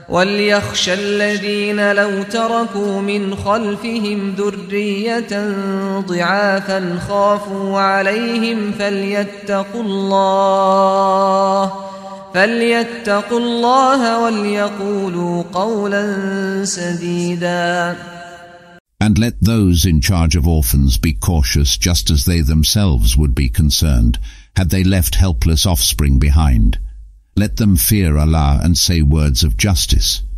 وليخشى الذين لو تركوا من خلفهم ذرية ضعافا خافوا عليهم فليتقوا الله وليقولوا قولا سديدا. And let those in charge of orphans be cautious, just as they themselves would be concerned, had they left helpless offspring behind. Let them fear Allah and say words of justice.